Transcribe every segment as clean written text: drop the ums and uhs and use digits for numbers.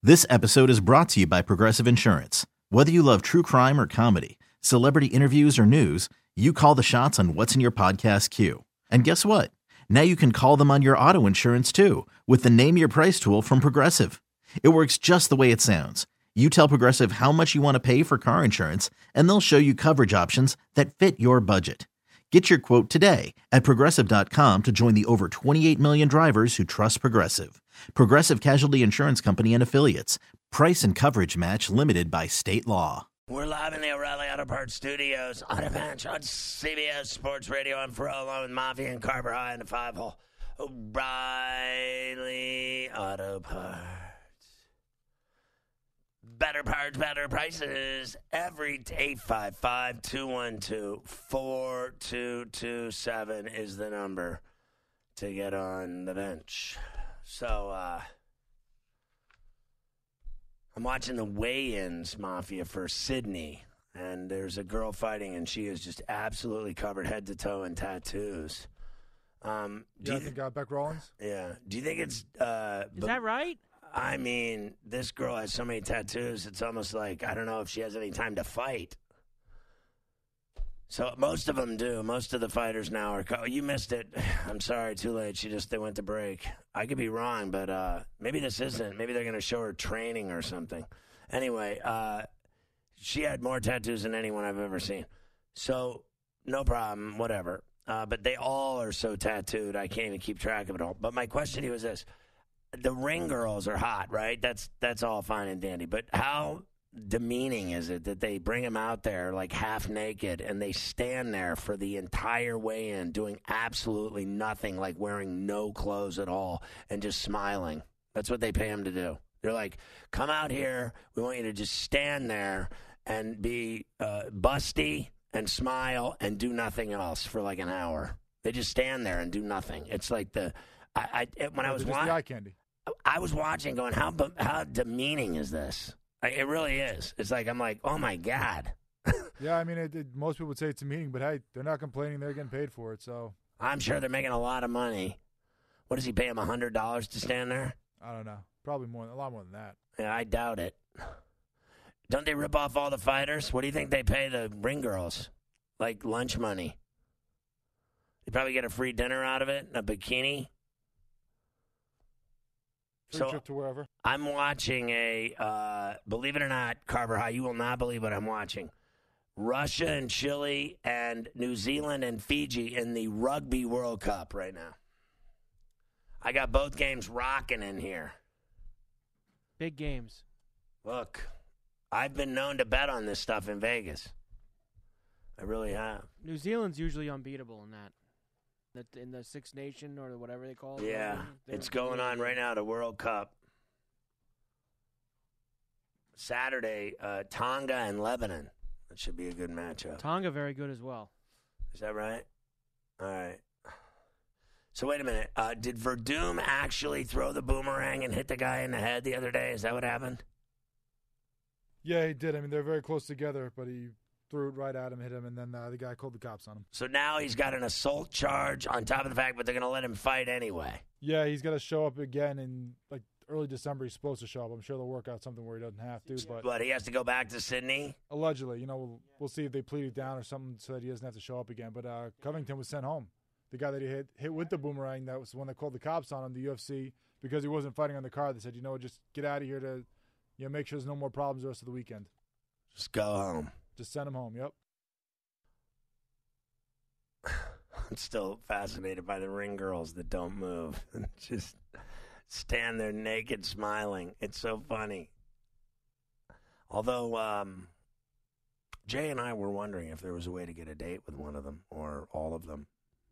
This episode is brought to you by Progressive Insurance. Whether you love true crime or comedy, celebrity interviews or news, you call the shots on what's in your podcast queue. And guess what? Now you can call them on your auto insurance too with the Name Your Price tool from Progressive. It works just the way it sounds. You tell Progressive how much you want to pay for car insurance, and they'll show you coverage options that fit your budget. Get your quote today at Progressive.com to join the over 28 million drivers who trust Progressive. Progressive Casualty Insurance Company and Affiliates. Price and coverage match limited by state law. We're live in the O'Reilly Auto Parts Studios on a bench on CBS Sports Radio. I'm Ferrell along with Mafia and Carver High in the 5-hole. O'Reilly Auto Parts. Better parts, better prices. Every 855-212-4227 is the number to get on the bench. So, I'm watching the weigh-ins, Mafia, for Sydney. And there's a girl fighting, and she is just absolutely covered head to toe in tattoos. I think Beck Rollins? Yeah. Do you think it's... Is that right? I mean, this girl has so many tattoos, it's almost like, I don't know if she has any time to fight. So most of them do. Most of the fighters now are... you missed it. I'm sorry, too late. They went to break. I could be wrong, but maybe this isn't. Maybe they're going to show her training or something. Anyway, she had more tattoos than anyone I've ever seen. So, no problem, whatever. But they all are so tattooed, I can't even keep track of it all. But my question to you is this. The ring girls are hot, right? That's all fine and dandy. But how demeaning is it that they bring them out there like half naked and they stand there for the entire weigh-in doing absolutely nothing, like wearing no clothes at all and just smiling? That's what they pay them to do. They're like, come out here. We want you to just stand there and be busty and smile and do nothing else for like an hour. They just stand there and do nothing. It's like when I was watching, eye candy. I was watching, going, how demeaning is this? It really is. It's like I'm like, oh my God. Yeah, I mean, most people would say it's demeaning, but hey, they're not complaining. They're getting paid for it, so I'm sure they're making a lot of money. What does he pay him, $100 to stand there? I don't know. Probably more, a lot more than that. Yeah, I doubt it. Don't they rip off all the fighters? What do you think they pay the ring girls? Like lunch money. You probably get a free dinner out of it, and a bikini. Free trip to wherever. I'm watching believe it or not, Carver High, you will not believe what I'm watching. Russia and Chile and New Zealand and Fiji in the Rugby World Cup right now. I got both games rocking in here. Big games. Look, I've been known to bet on this stuff in Vegas. I really have. New Zealand's usually unbeatable in that. In the Six Nation or whatever they call it. Yeah, it's going on right now, the World Cup. Saturday, Tonga and Lebanon. That should be a good matchup. Tonga very good as well. Is that right? All right. So wait a minute. Did Verdum actually throw the boomerang and hit the guy in the head the other day? Is that what happened? Yeah, he did. I mean, they're very close together, but he threw it right at him, hit him, and then the guy called the cops on him. So now he's got an assault charge on top of the fact that they're going to let him fight anyway. Yeah, he's got to show up again in like early December. He's supposed to show up. I'm sure they'll work out something where he doesn't have to. But he has to go back to Sydney? Allegedly. We'll see if they plead it down or something so that he doesn't have to show up again. But Covington was sent home. The guy that he hit with the boomerang, that was the one that called the cops on him, the UFC, because he wasn't fighting on the card. They said, just get out of here to make sure there's no more problems the rest of the weekend. Just go home. Just send him home, yep. I'm still fascinated by the ring girls that don't move and just stand there naked smiling. It's so funny. Although Jay and I were wondering if there was a way to get a date with one of them or all of them.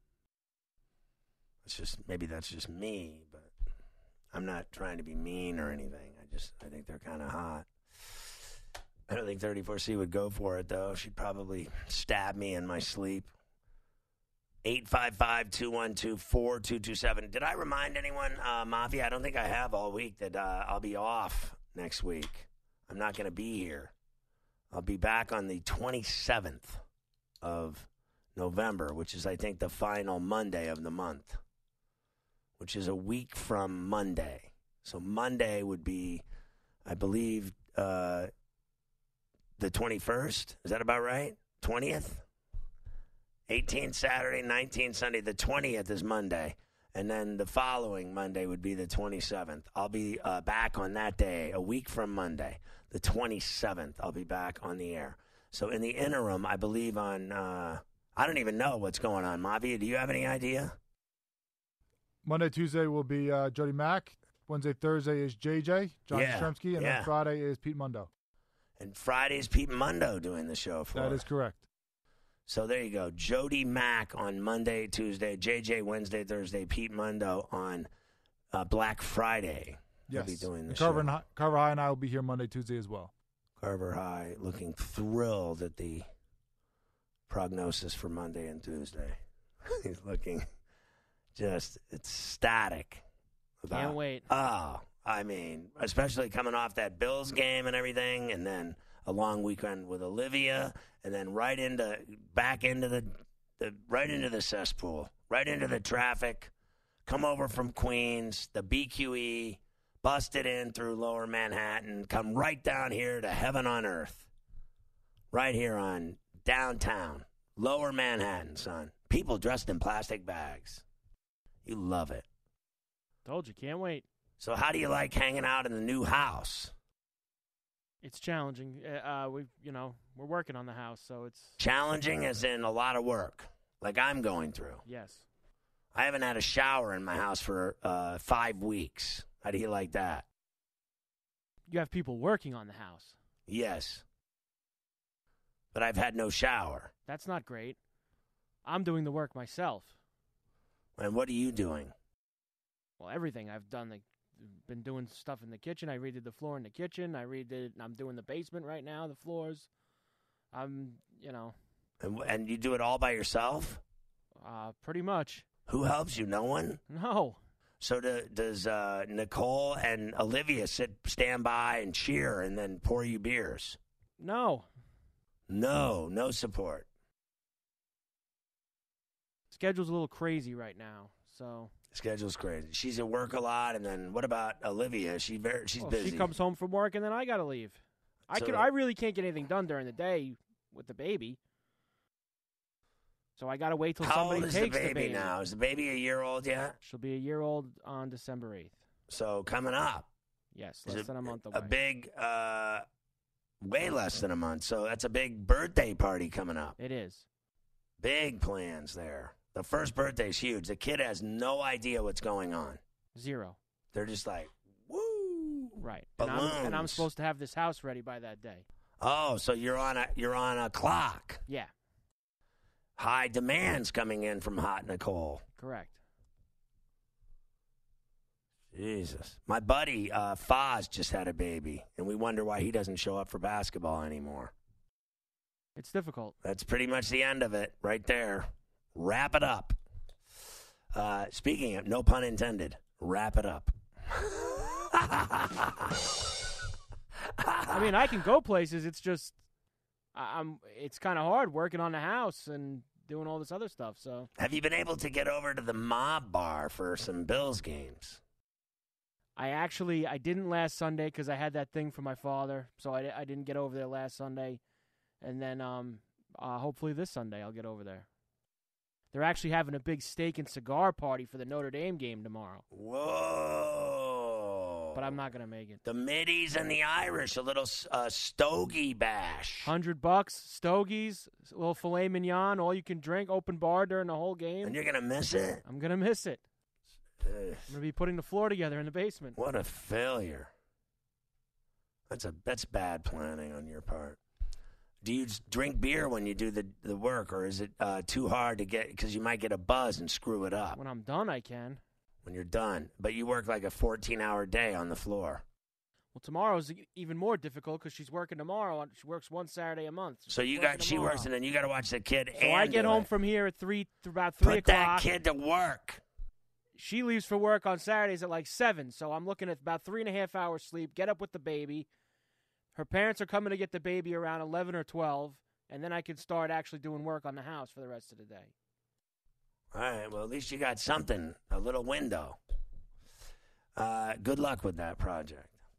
Maybe that's just me, but I'm not trying to be mean or anything. I think they're kind of hot. I don't think 34C would go for it, though. She'd probably stab me in my sleep. 855-212-4227. Did I remind anyone, Mafia, I don't think I have all week, that I'll be off next week. I'm not going to be here. I'll be back on the 27th of November, which is, I think, the final Monday of the month, which is a week from Monday. So Monday would be I believe the 21st. Is that about right? 20th? 18th Saturday, 19th Sunday. The 20th is Monday. And then the following Monday would be the 27th. I'll be back on that day, a week from Monday. The 27th, I'll be back on the air. So in the interim, I believe on, I don't even know what's going on. Mavi, do you have any idea? Monday, Tuesday will be Jody Mack. Wednesday, Thursday is JJ, John Yastrzemski. And then Friday is Pete Mundo. And Friday is Pete Mundo doing the show for us. That is correct. So there you go. Jody Mack on Monday, Tuesday, JJ Wednesday, Thursday, Pete Mundo on Black Friday. Yes. He'll be doing the Carver show. Carver High and I will be here Monday, Tuesday as well. Carver High looking thrilled at the prognosis for Monday and Tuesday. He's looking just ecstatic. Can't wait. Oh, I mean, especially coming off that Bills game and everything, and then a long weekend with Olivia, and then right into the cesspool, right into the traffic. Come over from Queens, the BQE, busted in through Lower Manhattan, come right down here to heaven on earth, right here on downtown, Lower Manhattan, son. People dressed in plastic bags. You love it. Told you, can't wait. So how do you like hanging out in the new house? It's challenging. We're working on the house, so it's challenging as in a lot of work, like I'm going through. Yes. I haven't had a shower in my house for 5 weeks. How do you like that? You have people working on the house. Yes. But I've had no shower. That's not great. I'm doing the work myself. And what are you doing? Well, everything. I've been doing stuff in the kitchen. I redid the floor in the kitchen. I'm doing the basement right now, the floors. And you do it all by yourself? Pretty much. Who helps you? No one? No. So does Nicole and Olivia stand by and cheer and then pour you beers? No. No support. Schedule's a little crazy right now, so. Schedule's crazy. She's at work a lot, and then what about Olivia? She's busy. She comes home from work, and then I got to leave. I really can't get anything done during the day with the baby. So I got to wait till somebody takes the baby. How old is the baby now? Is the baby a year old yet? She'll be a year old on December 8th. So coming up. Yes, less than a month away. A big, way less than a month. So that's a big birthday party coming up. It is. Big plans there. The first birthday's huge. The kid has no idea what's going on. Zero. They're just like, woo. Right. Balloons. And I'm supposed to have this house ready by that day. Oh, so you're on a clock. Yeah. High demands coming in from Hot Nicole. Correct. Jesus. My buddy, Foz, just had a baby, and we wonder why he doesn't show up for basketball anymore. It's difficult. That's pretty much the end of it right there. Wrap it up. Speaking of, no pun intended, wrap it up. I mean, I can go places. It's just, it's kind of hard working on the house and doing all this other stuff. So, have you been able to get over to the Mob Bar for some Bills games? I didn't last Sunday because I had that thing for my father, so I didn't get over there last Sunday, and then hopefully this Sunday I'll get over there. They're actually having a big steak and cigar party for the Notre Dame game tomorrow. Whoa. But I'm not going to make it. The Middies and the Irish, a little stogie bash. $100, stogies, a little filet mignon, all you can drink, open bar during the whole game. And you're going to miss it? I'm going to miss it. I'm going to be putting the floor together in the basement. What a failure. That's bad planning on your part. Do you drink beer when you do the work, or is it too hard to get, because you might get a buzz and screw it up? When I'm done, I can. When you're done. But you work like a 14-hour day on the floor. Well, tomorrow's even more difficult because she's working tomorrow. She works one Saturday a month. So she works, and then you got to watch the kid. So I get home from here at about 3 o'clock. Put that kid to work. She leaves for work on Saturdays at like 7, so I'm looking at about 3.5 hours sleep, get up with the baby. Her parents are coming to get the baby around 11 or 12, and then I can start actually doing work on the house for the rest of the day. All right, well, at least you got something, a little window. Good luck with that project.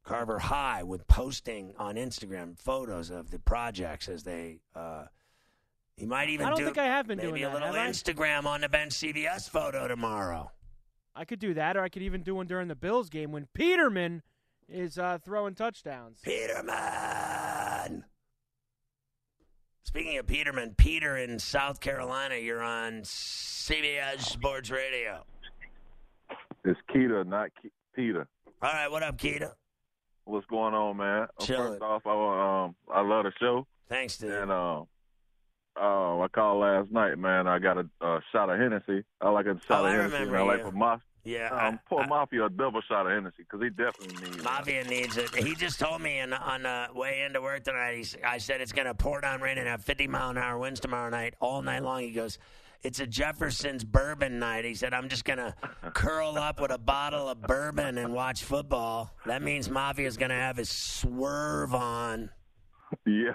Carver High with posting on Instagram photos of the projects as they. He might even I don't think I have been maybe doing a that, little have I? Instagram on the bench CBS photo tomorrow. I could do that, or I could even do one during the Bills game when Peterman is throwing touchdowns. Peterman! Speaking of Peterman, Peter in South Carolina, you're on CBS Sports Radio. It's Keita, not Peter. All right, what up, Keita? What's going on, man? Chilling. First off, I love the show. Thanks, dude. And I called last night, man. I got a shot of Hennessy. I like a shot of I Hennessy. remember I like you. for Mafia. Yeah, pour Mafia a double shot of Hennessy because he definitely needs it. Mafia needs it. He just told me on the way into work tonight, I said it's going to pour down rain and have 50-mile-an-hour winds tomorrow night, all night long. He goes, it's a Jefferson's bourbon night. He said, I'm just going to curl up with a bottle of bourbon and watch football. That means Mafia's going to have his swerve on. Yeah.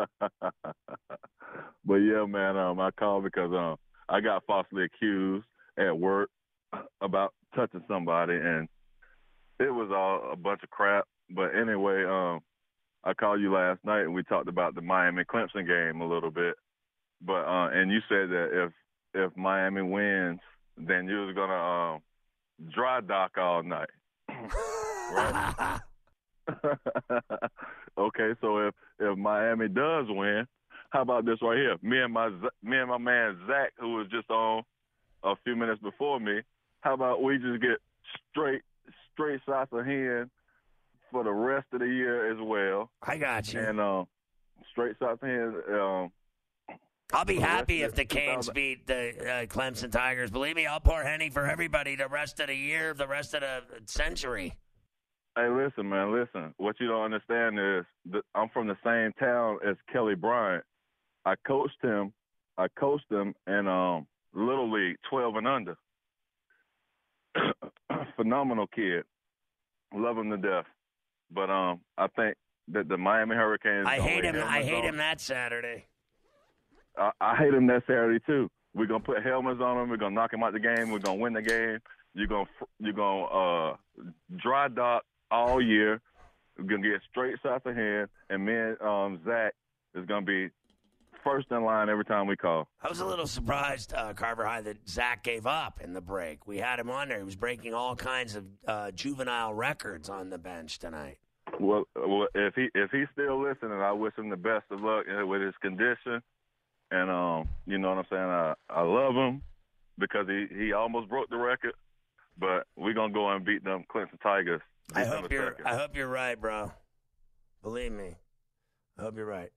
But, yeah, man, I called because I got falsely accused at work about touching somebody, and it was all a bunch of crap. But anyway, I called you last night, and we talked about the Miami-Clemson game a little bit. But and you said that if Miami wins, then you was going to dry dock all night. Right? Okay, so if Miami does win, how about this right here? Me and my man Zach, who was just on a few minutes before me, how about we just get straight shots of hen for the rest of the year as well? I got you. And straight shots of hen. I'll be happy if the Canes beat the Clemson Tigers. Believe me, I'll pour Henny for everybody the rest of the year, the rest of the century. Hey, listen, man, listen. What you don't understand is that I'm from the same town as Kelly Bryant. I coached him in Little League, 12 and under. Phenomenal kid. Love him to death. But I think that the Miami Hurricanes. I hate him that Saturday. I hate him that Saturday too. We're gonna put helmets on him. We're gonna knock him out the game. We're gonna win the game. You're gonna dry dock all year. We're gonna get straight shots of hand, and me and Zach is gonna be first in line every time we call. I was a little surprised, Carver High, that Zach gave up in the break. We had him on there. He was breaking all kinds of juvenile records on the bench tonight. Well, if he's still listening, I wish him the best of luck with his condition. And you know what I'm saying? I love him because he almost broke the record, but we're gonna go and beat them Clemson Tigers. I hope you're right, bro. Believe me, I hope you're right.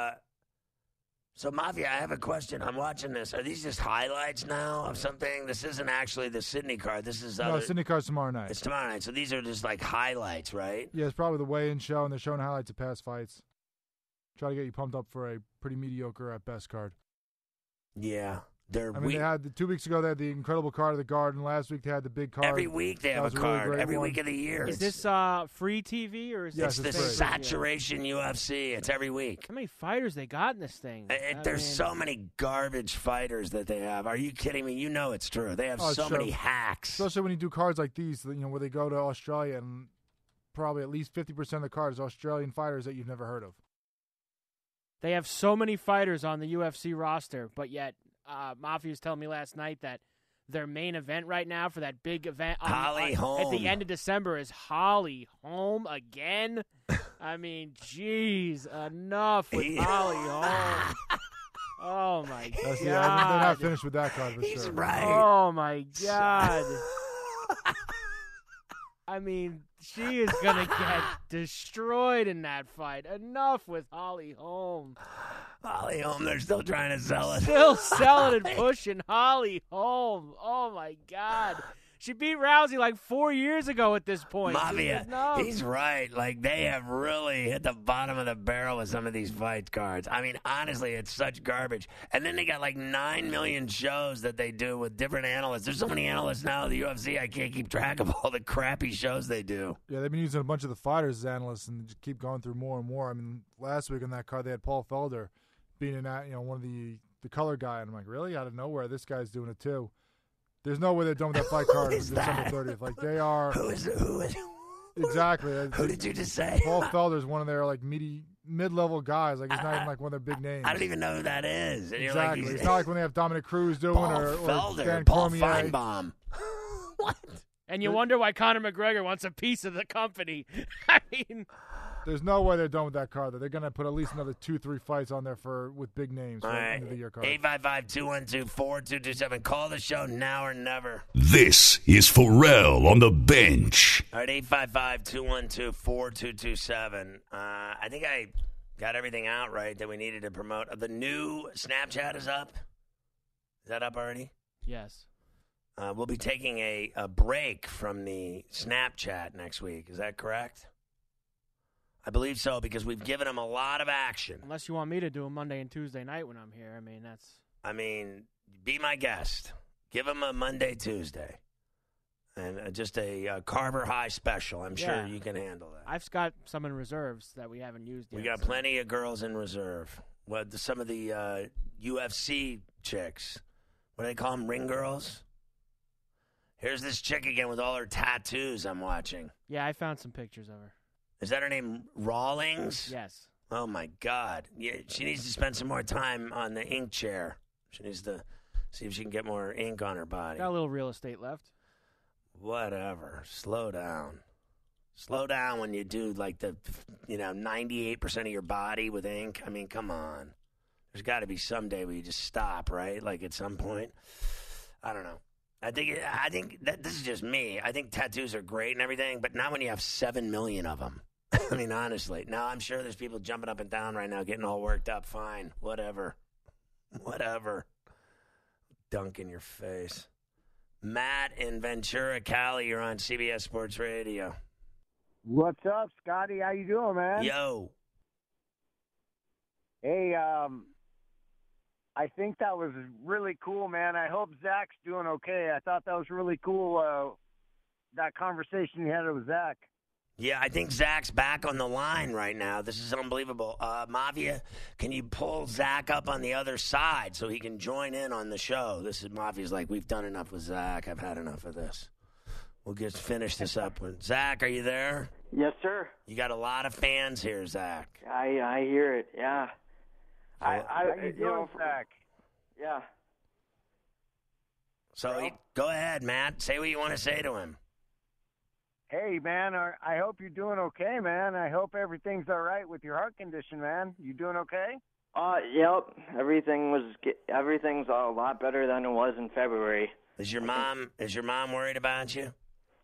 So Mafia, I have a question. I'm watching this. Are these just highlights now of something? This isn't actually the Sydney card. This is No, Sydney card's tomorrow night. It's tomorrow night. So these are just like highlights, right? Yeah, it's probably the weigh-in show, and they're showing highlights of past fights. Try to get you pumped up for a pretty mediocre at best card. Yeah. They had 2 weeks ago. They had the incredible card of the Garden. Last week they had the big card. Every week they have a card. Really every week of the year. Is this free TV or is yes, it's the Saturation UFC? It's every week. How many fighters they got in this thing? There's so many garbage fighters that they have. Are you kidding me? You know it's true. They have so many hacks. Especially when you do cards like these, where they go to Australia and probably at least 50% of the cards are Australian fighters that you've never heard of. They have so many fighters on the UFC roster, but yet Mafia was telling me last night that their main event right now for that big event Holly Holm. at the end of December is Holly Holm again. I mean, geez, enough with Holly Holm. Oh, my God. They're not finished with that card for He's sure. right. Oh, my God. I mean, she is going to get destroyed in that fight. Enough with Holly Holm. Holly Holm, they're still trying to sell it. Still selling and pushing Holly Holm. Oh, my God. She beat Rousey like 4 years ago at this point. Mafia, he's right. Like, they have really hit the bottom of the barrel with some of these fight cards. I mean, honestly, it's such garbage. And then they got like 9 million shows that they do with different analysts. There's so many analysts now at the UFC, I can't keep track of all the crappy shows they do. Yeah, they've been using a bunch of the fighters as analysts and just keep going through more and more. I mean, last week on that card, they had Paul Felder being one of the color guy. And I'm like, really? Out of nowhere, this guy's doing it too. There's no way they're done with that fight card on December 30th. Like, they are. Who is Exactly. Who did you just say? Paul Felder's one of their like mid-level guys. Like he's not even like one of their big names. I don't even know who that is. And Exactly. You're like, it's not like when they have Dominic Cruz doing Paul or Felder, Dan Paul Cormier. Feinbaum. What? And you wonder why Conor McGregor wants a piece of the company. I mean, There's no way they're done with that card. They're going to put at least another 2-3 fights on there with big names for All the right. end of the year card. 855-212-4227. Call the show now or never. This is Pharrell on the bench. All right, 855-212-4227. I think I got everything out right that we needed to promote. The new Snapchat is up. Is that up already? yes. We'll be taking a break from the Snapchat next week. Is that correct? I believe so, because we've given them a lot of action. Unless you want me to do a Monday and Tuesday night when I'm here. I mean, Be my guest. Give them a Monday, Tuesday. And just a Carver High special. I'm sure you can handle that. I've got some in reserves that we haven't used yet. We got plenty of girls in reserve. Some of the UFC chicks. What do they call them? Ring girls? Here's this chick again with all her tattoos I'm watching. Yeah, I found some pictures of her. Is that her name, Rawlings? Yes. Oh, my God. Yeah, she needs to spend some more time on the ink chair. She needs to see if she can get more ink on her body. Got a little real estate left. Whatever. Slow down. Slow down when you do like 98% of your body with ink. I mean, come on. There's got to be some day where you just stop, right? Like at some point. I don't know. I think that this is just me. I think tattoos are great and everything, but not when you have 7 million of them. I mean, honestly. Now, I'm sure there's people jumping up and down right now, getting all worked up. Fine. Whatever. Dunk in your face. Matt in Ventura, Cali, you're on CBS Sports Radio. What's up, Scotty? How you doing, man? Yo. Hey, I think that was really cool, man. I hope Zach's doing okay. I thought that was really cool, that conversation you had with Zach. Yeah, I think Zach's back on the line right now. This is unbelievable. Mafia, can you pull Zach up on the other side so he can join in on the show? This is Mafia's like, we've done enough with Zach. I've had enough of this. We'll just finish this up with Zach. Are you there? Yes, sir. You got a lot of fans here, Zach. I hear it. Yeah. How you doing, Zach? Yeah. So go ahead, Matt. Say what you want to say to him. Hey, man, I hope you're doing okay, man. I hope everything's all right with your heart condition, man. You doing okay? Yep. Everything's a lot better than it was in February. Is your mom worried about you?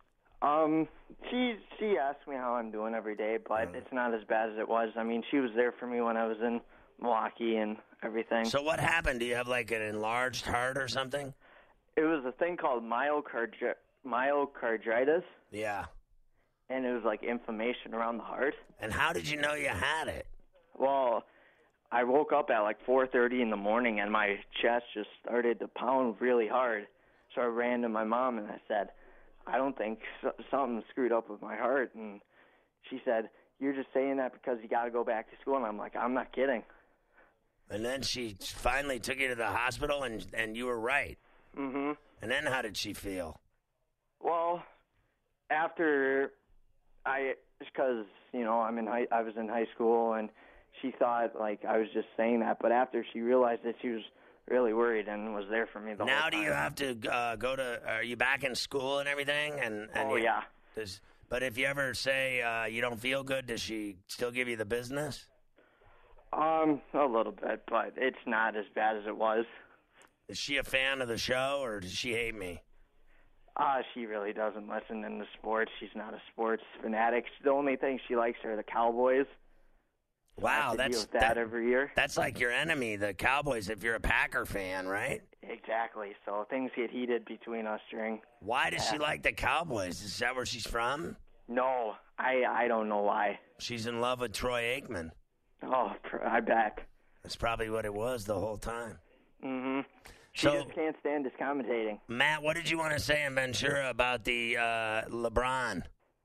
She asks me how I'm doing every day, but it's not as bad as it was. I mean, she was there for me when I was in Milwaukee and everything. So what happened? Do you have like an enlarged heart or something? It was a thing called myocarditis. Yeah. And it was like inflammation around the heart. And how did you know you had it? Well, I woke up at like 4:30 in the morning and my chest just started to pound really hard. So I ran to my mom and I said, I don't think something screwed up with my heart. And she said, you're just saying that because you got to go back to school. And I'm like, I'm not kidding. And then she finally took you to the hospital and you were right. Mm-hmm. And then how did she feel? Well, after because I was in high school and she thought like I was just saying that, but after she realized that she was really worried and was there for me the whole time. Now do you have to are you back in school and everything? And yeah. But if you ever say you don't feel good, does she still give you the business? A little bit, but it's not as bad as it was. Is she a fan of the show or does she hate me? She really doesn't listen into sports. She's not a sports fanatic. The only thing she likes are the Cowboys. Wow, deal with that every year. That's like your enemy, the Cowboys, if you're a Packer fan, right? Exactly. So things get heated between us during. Why does she like the Cowboys? Is that where she's from? No, I don't know why. She's in love with Troy Aikman. Oh, I bet. That's probably what it was the whole time. Mm-hmm. She So, just can't stand his commentating. Matt, what did you want to say in Ventura about the LeBron?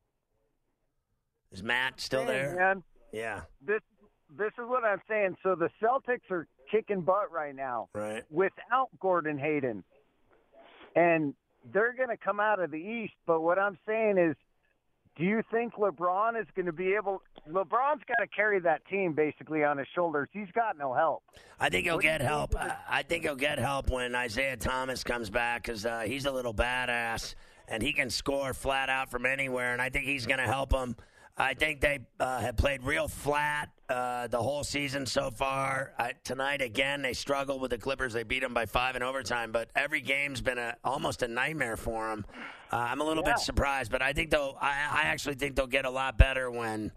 Is Matt still there? Man, Yeah. this is what I'm saying. So the Celtics are kicking butt right now. Right. Without Gordon Hayden. And they're going to come out of the East. But what I'm saying is Do you think LeBron is going to be able – LeBron's got to carry that team basically on his shoulders. He's got no help. I think he'll get help. I think he'll get help when Isaiah Thomas comes back because he's a little badass, and he can score flat out from anywhere, and I think he's going to help him. I think they have played real flat the whole season so far. Tonight, again, they struggled with the Clippers. They beat them by 5 in overtime, but every game's been almost a nightmare for them. I'm a little bit surprised, but I think I actually think they'll get a lot better when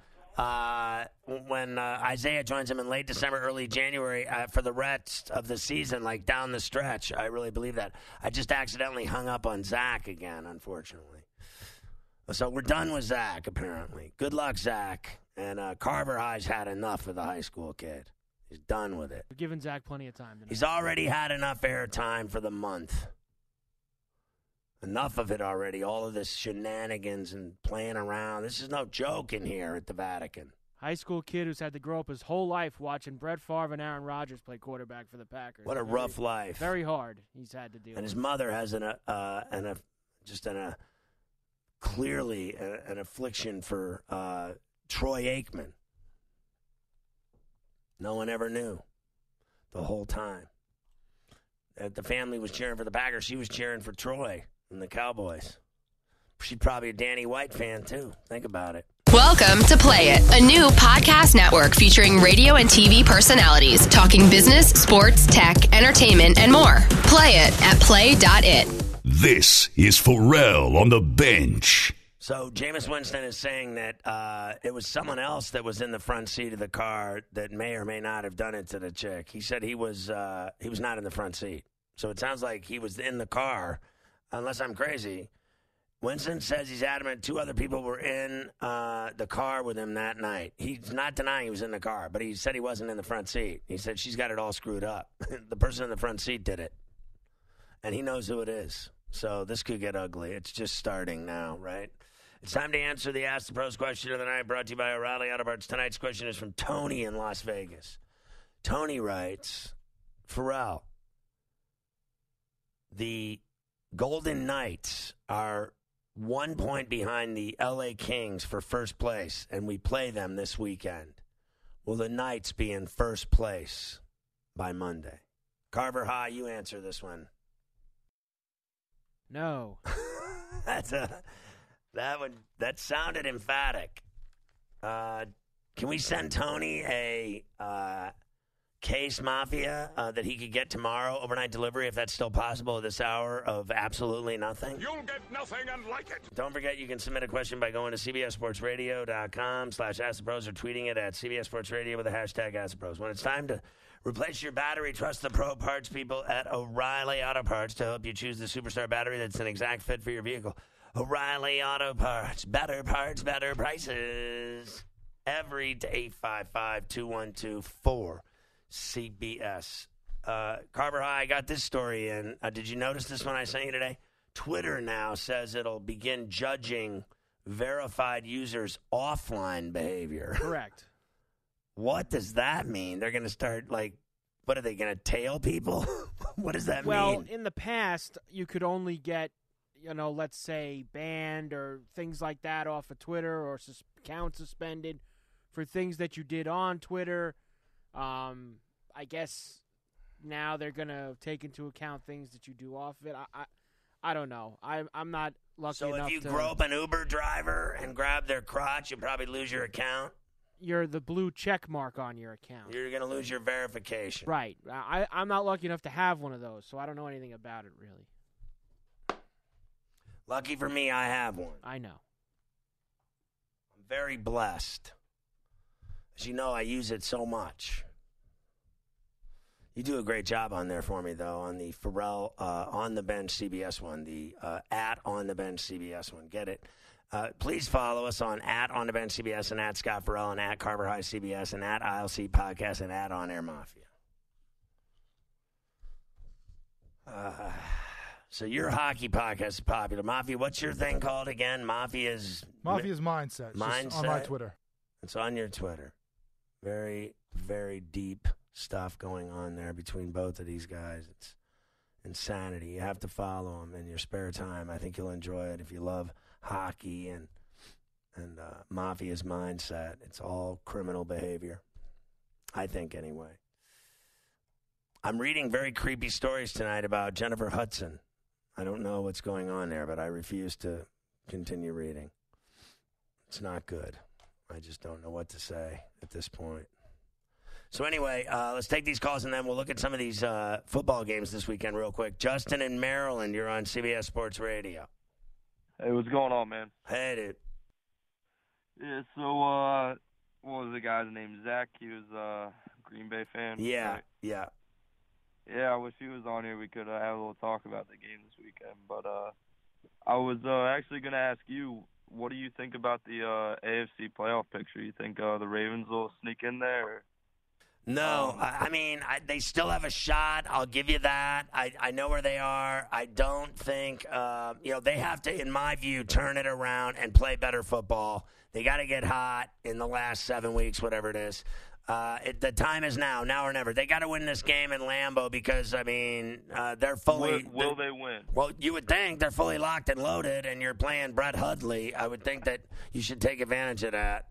Isaiah joins them in late December, early January for the rest of the season, like down the stretch. I really believe that. I just accidentally hung up on Zach again, unfortunately. So we're done with Zach, apparently. Good luck, Zach. And Carver High's had enough of the high school kid. He's done with it. We're giving Zach plenty of time tonight. He's already had enough airtime for the month. Enough of it already. All of this shenanigans and playing around. This is no joke in here at the Vatican. High school kid who's had to grow up his whole life watching Brett Favre and Aaron Rodgers play quarterback for the Packers. What a rough life. Very hard he's had to deal with. And his mother has clearly an affliction for Troy Aikman. No one ever knew the whole time. The family was cheering for the Packers. She was cheering for Troy and the Cowboys. She's probably a Danny White fan, too. Think about it. Welcome to Play It, a new podcast network featuring radio and TV personalities talking business, sports, tech, entertainment, and more. Play it at play.it. This is Pharrell on the bench. So Jameis Winston is saying that it was someone else that was in the front seat of the car that may or may not have done it to the chick. He said he was not in the front seat. So it sounds like he was in the car, unless I'm crazy. Winston says he's adamant 2 other people were in the car with him that night. He's not denying he was in the car, but he said he wasn't in the front seat. He said she's got it all screwed up. The person in the front seat did it, and he knows who it is. So this could get ugly. It's just starting now, right? It's time to answer the Ask the Pros question of the night, brought to you by O'Reilly Auto Parts. Tonight's question is from Tony in Las Vegas. Tony writes, Pharrell, the Golden Knights are 1 point behind the L.A. Kings for first place, and we play them this weekend. Will the Knights be in first place by Monday? Carver High, you answer this one. No. That sounded emphatic. Can we send Tony a Case Mafia that he could get tomorrow, overnight delivery, if that's still possible at this hour of absolutely nothing? You'll get nothing and like it. Don't forget you can submit a question by going to cbssportsradio.com/AskThePros or tweeting it at CBS Sports Radio with the hashtag AskThePros. When it's time to replace your battery, trust the pro parts people at O'Reilly Auto Parts to help you choose the superstar battery that's an exact fit for your vehicle. O'Reilly Auto Parts. Better parts, better prices. Every day, 855-212-4CBS. Carver High, I got this story in. Did you notice this one I sent you today? Twitter now says it'll begin judging verified users' offline behavior. Correct. What does that mean? They're going to start, what are they going to tail people? What does that mean? Well, in the past, you could only get, let's say banned or things like that off of Twitter or account suspended for things that you did on Twitter. I guess now they're going to take into account things that you do off of it. I don't know. I'm not lucky enough to... So if you grope an Uber driver and grab their crotch, you'll probably lose your account? You're the blue check mark on your account. You're going to lose your verification. Right. I'm not lucky enough to have one of those, so I don't know anything about it, really. Lucky for me, I have one. I know. I'm very blessed. As you know, I use it so much. You do a great job on there for me, though, on the Pharrell On the Bench CBS one, the at On the Bench CBS one. Get it? Please follow us on at On the Bench CBS and at Scott Pharrell and at Carver High CBS and at ILC Podcast and at On Air Mafia. So your hockey podcast is popular. Mafia, what's your thing called again? Mafia's Mindset. Mindset? Just on my Twitter. It's on your Twitter. Very, very deep stuff going on there between both of these guys. It's insanity. You have to follow them in your spare time. I think you'll enjoy it if you love hockey and and Mafia's mindset. It's all criminal behavior, I think, anyway. I'm reading very creepy stories tonight about Jennifer Hudson. I don't know what's going on there, but I refuse to continue reading. It's not good. I just don't know what to say at this point. So anyway, let's take these calls, and then we'll look at some of these football games this weekend real quick. Justin in Maryland, you're on CBS Sports Radio. Hey, what's going on, man? Hey, dude. Yeah, so, what was the guy's name? Zach? He was a Green Bay fan? Yeah, right? yeah. Yeah, I wish he was on here. We could have a little talk about the game this weekend. But I was actually going to ask you, what do you think about the AFC playoff picture? You think the Ravens will sneak in there? Or? No, I mean, they still have a shot. I'll give you that. I know where they are. I don't think, they have to, in my view, turn it around and play better football. They got to get hot in the last 7 weeks, whatever it is. The time is now or never. They got to win this game in Lambeau because, I mean, they're fully. Will they win? Well, you would think they're fully locked and loaded, and you're playing Brett Hundley. I would think that you should take advantage of that.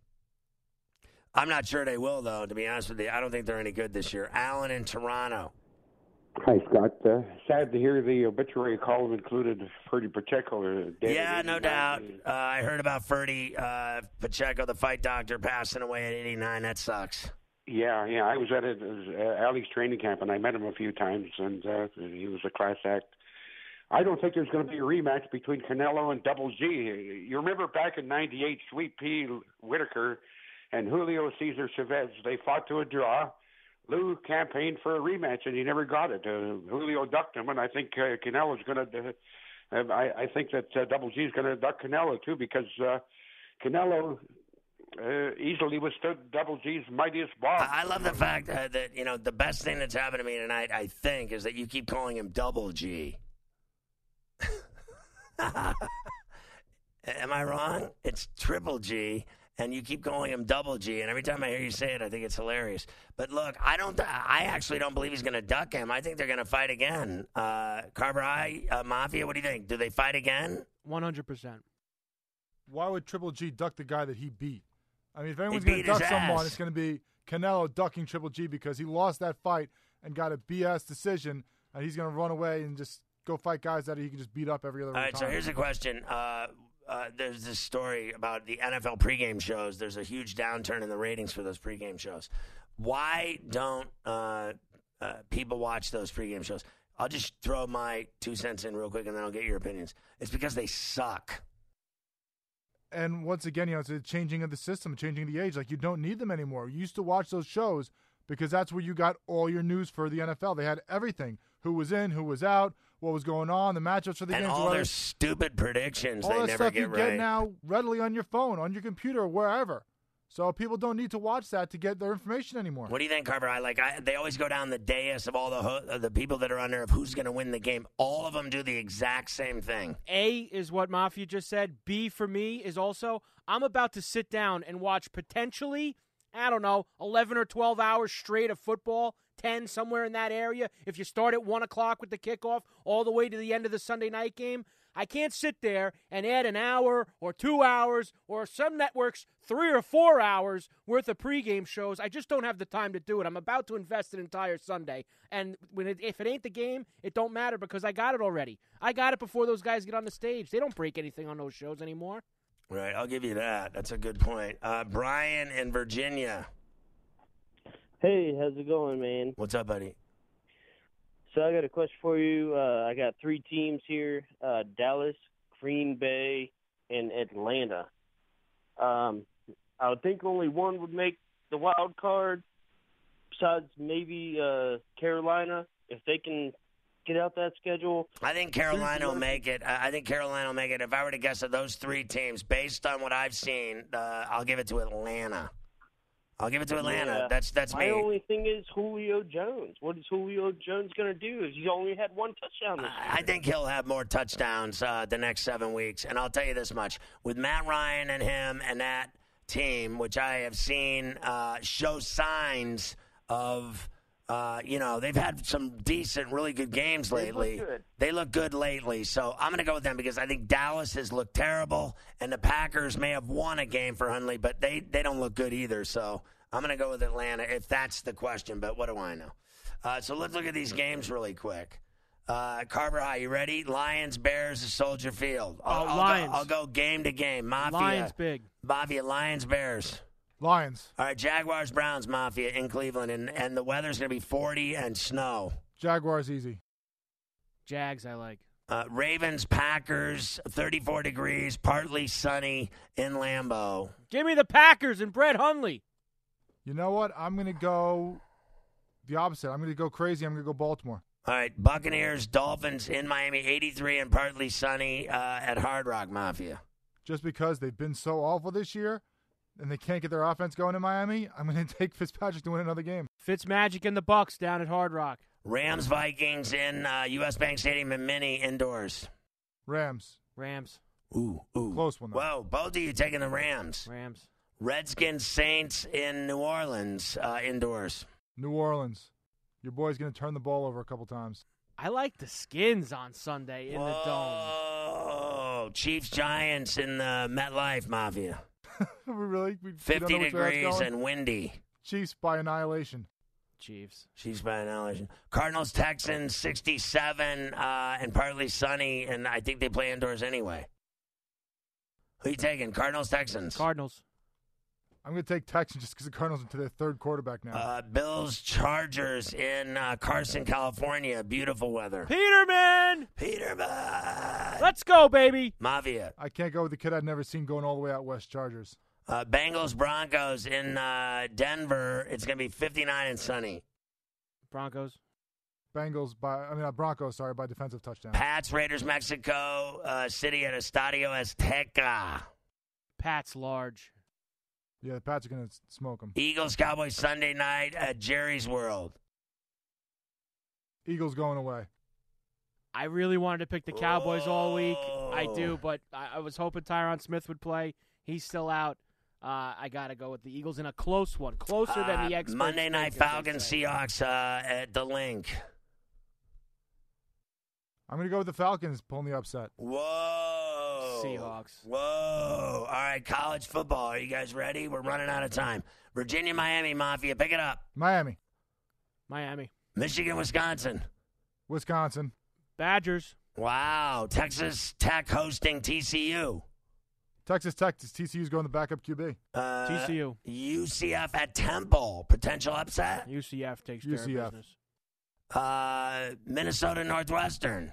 I'm not sure they will, though, to be honest with you. I don't think they're any good this year. Alan in Toronto. Hi, Scott. Sad to hear the obituary column included Ferdy Pacheco. Yeah, no doubt. I heard about Ferdy Pacheco, the fight doctor, passing away at 89. That sucks. Yeah. I was at Ali's training camp, and I met him a few times, and he was a class act. I don't think there's going to be a rematch between Canelo and Double G. You remember back in '98, Sweet Pea Whitaker and Julio Cesar Chavez, they fought to a draw. Lou campaigned for a rematch, and he never got it. Julio ducked him, and I think Canelo's going to I think that Double G is going to duck Canelo, too, because Canelo easily withstood Double G's mightiest ball. I love the fact that, the best thing that's happened to me tonight, I think, is that you keep calling him Double G. Am I wrong? It's Triple G. And you keep calling him Double G, and every time I hear you say it, I think it's hilarious. But look, I actually don't believe he's going to duck him. I think they're going to fight again. Carver High, Mafia, what do you think? Do they fight again? 100%. Why would Triple G duck the guy that he beat? I mean, if anyone's going to duck someone, it's going to be Canelo ducking Triple G because he lost that fight and got a BS decision, and he's going to run away and just go fight guys that he can just beat up every other time. All right, so here's a question. There's this story about the NFL pregame shows. There's a huge downturn in the ratings for those pregame shows. Why don't people watch those pregame shows? I'll just throw my 2 cents in real quick, and then I'll get your opinions. It's because they suck. And once again, it's a changing of the system, changing the age. Like, you don't need them anymore. You used to watch those shows because that's where you got all your news for the NFL. They had everything. Who was in, who was out, what was going on, the matchups for the games. And all their stupid predictions they never get right. All that stuff you get now readily on your phone, on your computer, wherever. So people don't need to watch that to get their information anymore. What do you think, Carver? They always go down the dais of all the people that are on there of who's going to win the game. All of them do the exact same thing. A is what Mafia just said. B for me is also, I'm about to sit down and watch potentially, 11 or 12 hours straight of football, 10, somewhere in that area. If you start at 1 o'clock with the kickoff all the way to the end of the Sunday night game, I can't sit there and add an hour or 2 hours or some networks 3 or 4 hours worth of pregame shows. I just don't have the time to do it. I'm about to invest an entire Sunday. And if it ain't the game, it don't matter because I got it already. I got it before those guys get on the stage. They don't break anything on those shows anymore. Right, I'll give you that. That's a good point. Brian in Virginia. Hey, how's it going, man? What's up, buddy? So I got a question for you. I got 3 teams here, Dallas, Green Bay, and Atlanta. I would think only one would make the wild card, besides maybe Carolina, if they can get out that schedule. I think Carolina will make it. If I were to guess at those 3 teams, based on what I've seen, I'll give it to Atlanta. Yeah. That's me. My only thing is Julio Jones. What is Julio Jones going to do? He's only had 1 touchdown this year. I think he'll have more touchdowns the next 7 weeks. And I'll tell you this much. With Matt Ryan and him and that team, which I have seen show signs of They've had some decent, really good games lately. They look good lately. So I'm going to go with them because I think Dallas has looked terrible, and the Packers may have won a game for Hundley, but they don't look good either. So I'm going to go with Atlanta if that's the question, but what do I know? So let's look at these games really quick. Carver High, you ready? Lions, Bears, Soldier Field. Lions. I'll go game to game. Mafia. Lions big. Mafia, Lions, Bears. Lions. All right, Jaguars, Browns, Mafia in Cleveland, and the weather's going to be 40 and snow. Jaguars easy. Jags I like. Ravens, Packers, 34 degrees, partly sunny in Lambeau. Give me the Packers and Brett Hundley. You know what? I'm going to go the opposite. I'm going to go crazy. I'm going to go Baltimore. All right, Buccaneers, Dolphins in Miami, 83 and partly sunny at Hard Rock, Mafia. Just because they've been so awful this year and they can't get their offense going in Miami, I'm going to take Fitzpatrick to win another game. Fitzmagic and the Bucks down at Hard Rock. Rams, Vikings in U.S. Bank Stadium in Mini indoors. Rams. Ooh. Close one, though. Whoa, both of you taking the Rams. Redskins, Saints in New Orleans indoors. New Orleans. Your boy's going to turn the ball over a couple times. I like the Skins on Sunday in the Dome. Oh, Chiefs, Giants in the MetLife, Mafia. Really? 50 degrees and windy. Chiefs by annihilation. Chiefs by annihilation. Cardinals, Texans, 67 and partly sunny, and I think they play indoors anyway. Who you taking? Cardinals, Texans? Cardinals. I'm going to take Texans just because the Cardinals are to their third quarterback now. Bills, Chargers in Carson, California. Beautiful weather. Peterman! Let's go, baby! Mafia. I can't go with the kid I'd never seen going all the way out west, Chargers. Bengals, Broncos in Denver. It's going to be 59 and sunny. Broncos by defensive touchdown. Pats, Raiders, Mexico City at Estadio Azteca. Pats large. Yeah, the Pats are going to smoke them. Eagles, Cowboys Sunday night at Jerry's World. Eagles going away. I really wanted to pick the Cowboys all week. I do, but I was hoping Tyron Smith would play. He's still out. I got to go with the Eagles in a close one. Closer than the experts. Monday night Falcons, Seahawks at the Link. I'm going to go with the Falcons pulling the upset. Whoa. Seahawks. Whoa. All right, college football. Are you guys ready? We're running out of time. Virginia, Miami, Mafia. Pick it up. Miami. Michigan, Wisconsin. Badgers. Wow. Texas Tech hosting TCU. Texas Tech. TCU's going the backup QB. TCU. UCF at Temple. Potential upset. UCF takes care of business. Minnesota, Northwestern.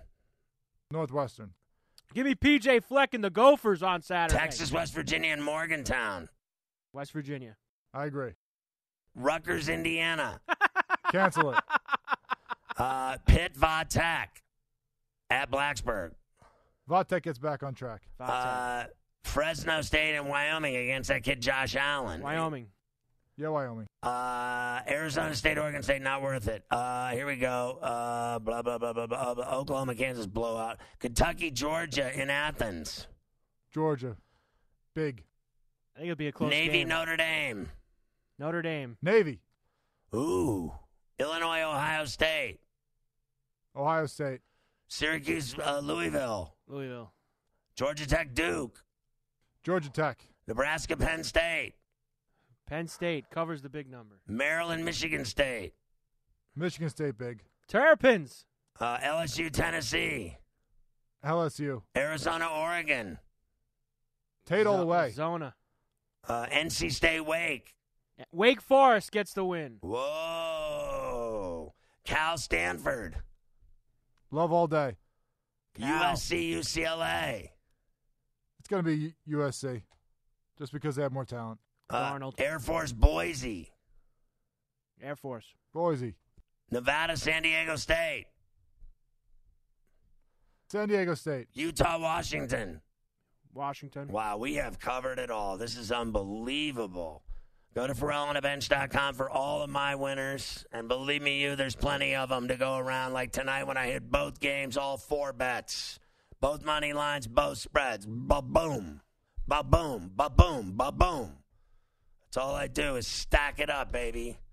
Give me P.J. Fleck and the Gophers on Saturday. Texas, West Virginia, and Morgantown. West Virginia. I agree. Rutgers, Indiana. Cancel it. Pitt, Va-Tech at Blacksburg. Va-Tech gets back on track. Fresno State and Wyoming against that kid Josh Allen. Wyoming. Yeah, Wyoming. Arizona State, Oregon State, not worth it. Here we go. Blah, blah, blah, blah, blah. Oklahoma, Kansas, blowout. Kentucky, Georgia in Athens. Georgia. Big. I think it'll be a close Navy, game. Notre Dame. Navy. Ooh. Illinois, Ohio State. Syracuse, Louisville. Georgia Tech, Duke. Georgia Tech. Nebraska, Penn State. Penn State covers the big number. Maryland, Michigan State. Michigan State big. Terrapins. LSU, Tennessee. LSU. Arizona, Oregon. Tate all the way. Arizona. NC State, Wake. Wake Forest gets the win. Whoa. Cal, Stanford. Love all day. USC, UCLA. It's going to be USC just because they have more talent. Arnold. Air Force, Boise. Air Force. Boise. Nevada, San Diego State. San Diego State. Utah, Washington. Wow, we have covered it all. This is unbelievable. Go to PharrellOnTheBench.com for all of my winners. And believe me, there's plenty of them to go around. Like tonight when I hit both games, all 4 bets. Both money lines, both spreads. Ba-boom. Ba-boom. Ba-boom. Ba-boom. That's all I do is stack it up, baby.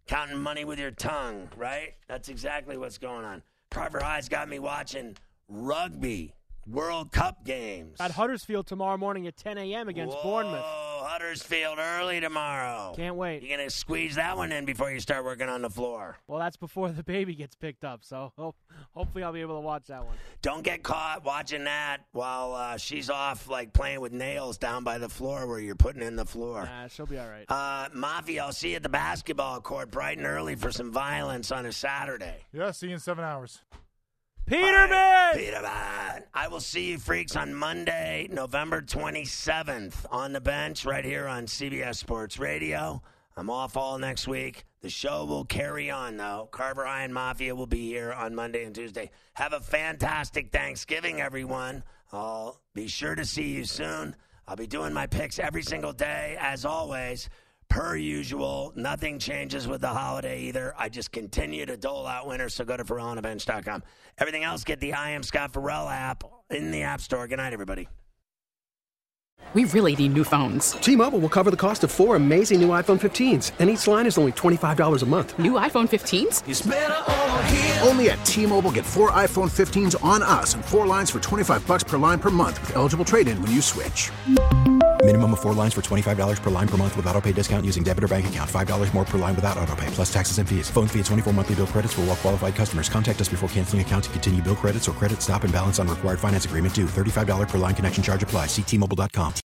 Counting money with your tongue, right? That's exactly what's going on. Carver High's got me watching rugby World Cup games. At Huddersfield tomorrow morning at 10 a.m. against Bournemouth. Huddersfield early tomorrow. Can't wait. You're going to squeeze that one in before you start working on the floor. Well, that's before the baby gets picked up, so hopefully I'll be able to watch that one. Don't get caught watching that while she's off like playing with nails down by the floor where you're putting in the floor. Nah, she'll be all right. Mafia, I'll see you at the basketball court bright and early for some violence on a Saturday. Yeah, see you in 7 hours. Peterman! Peterman! I will see you freaks on Monday, November 27th on the bench right here on CBS Sports Radio. I'm off all next week. The show will carry on, though. Carver High and Mafia will be here on Monday and Tuesday. Have a fantastic Thanksgiving, everyone. I'll be sure to see you soon. I'll be doing my picks every single day, as always. Per usual, nothing changes with the holiday either. I just continue to dole out winners, so go to PharrellOnTheBench.com. Everything else, get the I Am Scott Farrell app in the App Store. Good night, everybody. We really need new phones. T-Mobile will cover the cost of 4 amazing new iPhone 15s, and each line is only $25 a month. New iPhone 15s? It's better over here. Only at T-Mobile, get 4 iPhone 15s on us and 4 lines for $25 per line per month with eligible trade-in when you switch. Minimum of 4 lines for $25 per line per month with autopay discount using debit or bank account. $5 more per line without autopay, plus taxes and fees. Phone fee at 24 monthly bill credits for well-qualified customers. Contact us before canceling account to continue bill credits or credit stop and balance on required finance agreement due. $35 per line connection charge applies. See T-Mobile.com.